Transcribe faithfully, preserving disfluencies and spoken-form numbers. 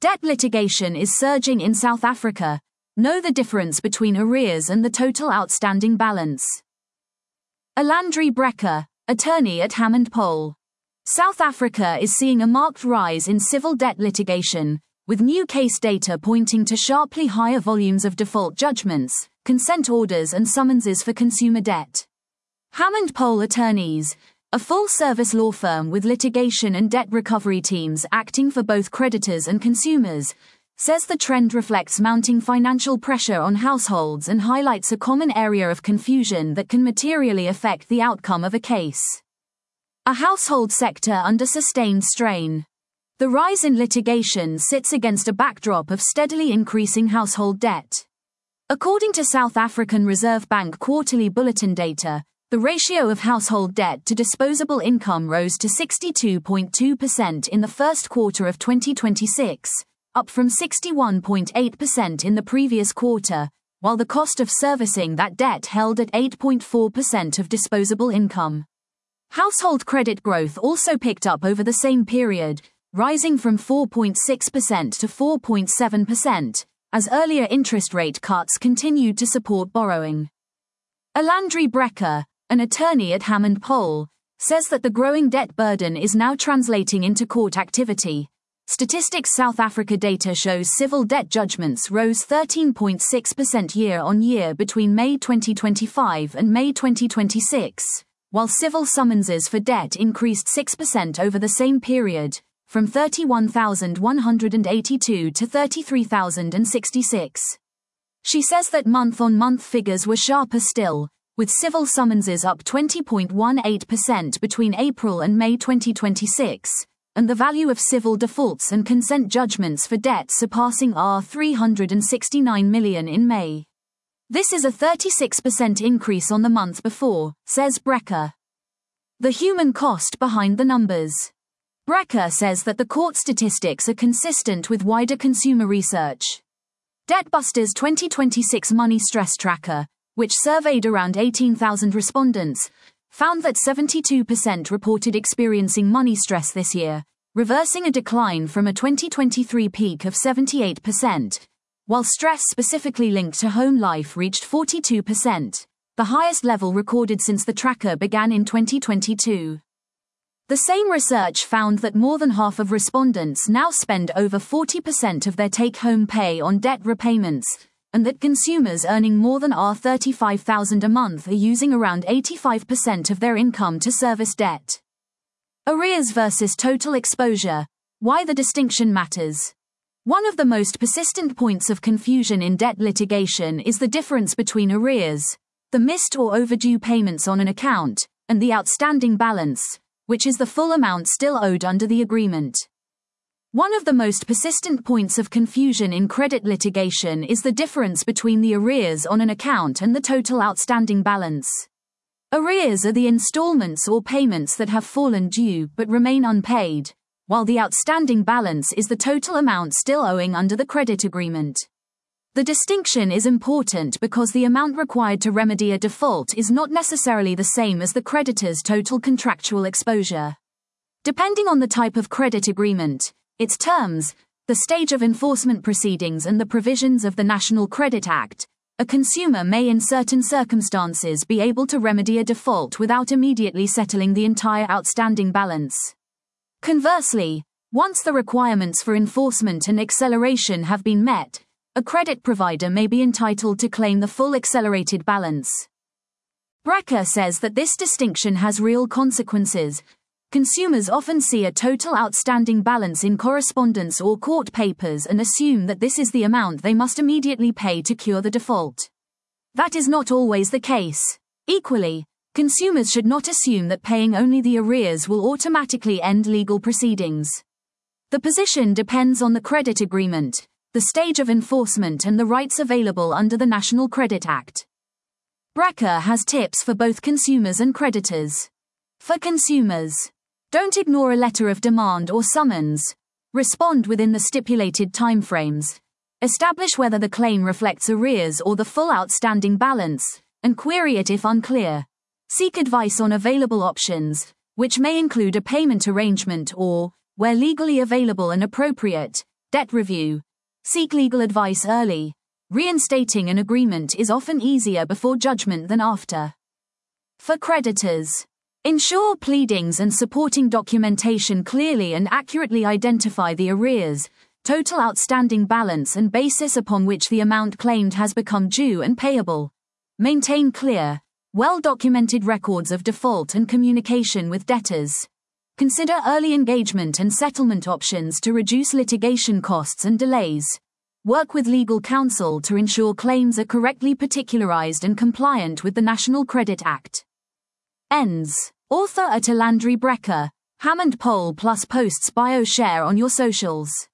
Debt litigation is surging in South Africa. Know the difference between arrears and the total outstanding balance. Alandri Brecker, attorney at Hammond Poll. South Africa is seeing a marked rise in civil debt litigation, with new case data pointing to sharply higher volumes of default judgments, consent orders and summonses for consumer debt. Hammond Poll Attorneys, a full-service law firm with litigation and debt recovery teams acting for both creditors and consumers, says the trend reflects mounting financial pressure on households and highlights a common area of confusion that can materially affect the outcome of a case. A household sector under sustained strain. The rise in litigation sits against a backdrop of steadily increasing household debt. According to South African Reserve Bank quarterly bulletin data, the ratio of household debt to disposable income rose to sixty-two point two percent in the first quarter of twenty twenty-six, up from sixty-one point eight percent in the previous quarter, while the cost of servicing that debt held at eight point four percent of disposable income. Household credit growth also picked up over the same period, rising from four point six percent to four point seven percent, as earlier interest rate cuts continued to support borrowing. Alandri Brecker, an attorney at Hammond Poll, says that the growing debt burden is now translating into court activity. Statistics South Africa data shows civil debt judgments rose thirteen point six percent year-on-year between May twenty twenty-five and May twenty twenty-six, while civil summonses for debt increased six percent over the same period, from thirty-one thousand one hundred eighty-two to thirty-three thousand sixty-six. She says that month-on-month figures were sharper still, with civil summonses up twenty point one eight percent between April and May twenty twenty-six, and the value of civil defaults and consent judgments for debt surpassing three hundred sixty-nine million in May. This is a thirty-six percent increase on the month before, says Brecker. The human cost behind the numbers. Brecker says that the court statistics are consistent with wider consumer research. Debtbusters twenty twenty-six Money Stress Tracker, which surveyed around eighteen thousand respondents, found that seventy-two percent reported experiencing money stress this year, reversing a decline from a twenty twenty-three peak of seventy-eight percent, while stress specifically linked to home life reached forty-two percent, the highest level recorded since the tracker began in twenty twenty-two. The same research found that more than half of respondents now spend over forty percent of their take-home pay on debt repayments, and that consumers earning more than thirty-five thousand dollars a month are using around eighty-five percent of their income to service debt. Arrears versus total exposure. Why the distinction matters. One of the most persistent points of confusion in debt litigation is the difference between arrears, the missed or overdue payments on an account, and the outstanding balance, which is the full amount still owed under the agreement. One of the most persistent points of confusion in credit litigation is the difference between the arrears on an account and the total outstanding balance. Arrears are the installments or payments that have fallen due but remain unpaid, while the outstanding balance is the total amount still owing under the credit agreement. The distinction is important because the amount required to remedy a default is not necessarily the same as the creditor's total contractual exposure. Depending on the type of credit agreement, its terms, the stage of enforcement proceedings and the provisions of the National Credit Act, a consumer may in certain circumstances be able to remedy a default without immediately settling the entire outstanding balance. Conversely, once the requirements for enforcement and acceleration have been met, a credit provider may be entitled to claim the full accelerated balance. Brecker says that this distinction has real consequences. Consumers often see a total outstanding balance in correspondence or court papers and assume that this is the amount they must immediately pay to cure the default. That is not always the case. Equally, consumers should not assume that paying only the arrears will automatically end legal proceedings. The position depends on the credit agreement, the stage of enforcement and the rights available under the National Credit Act. Brecker has tips for both consumers and creditors. For consumers, don't ignore a letter of demand or summons. Respond within the stipulated timeframes. Establish whether the claim reflects arrears or the full outstanding balance, and query it if unclear. Seek advice on available options, which may include a payment arrangement or, where legally available and appropriate, Debt review. Seek legal advice early. Reinstating an agreement is often easier before judgment than after. For creditors, ensure pleadings and supporting documentation clearly and accurately identify the arrears, total outstanding balance and basis upon which the amount claimed has become due and payable. Maintain clear, well-documented records of default and communication with debtors. Consider early engagement and settlement options to reduce litigation costs and delays. Work with legal counsel to ensure claims are correctly particularized and compliant with the National Credit Act. Ends. Author at Alandri Brecker. Hammond Poll plus posts bio share on your socials.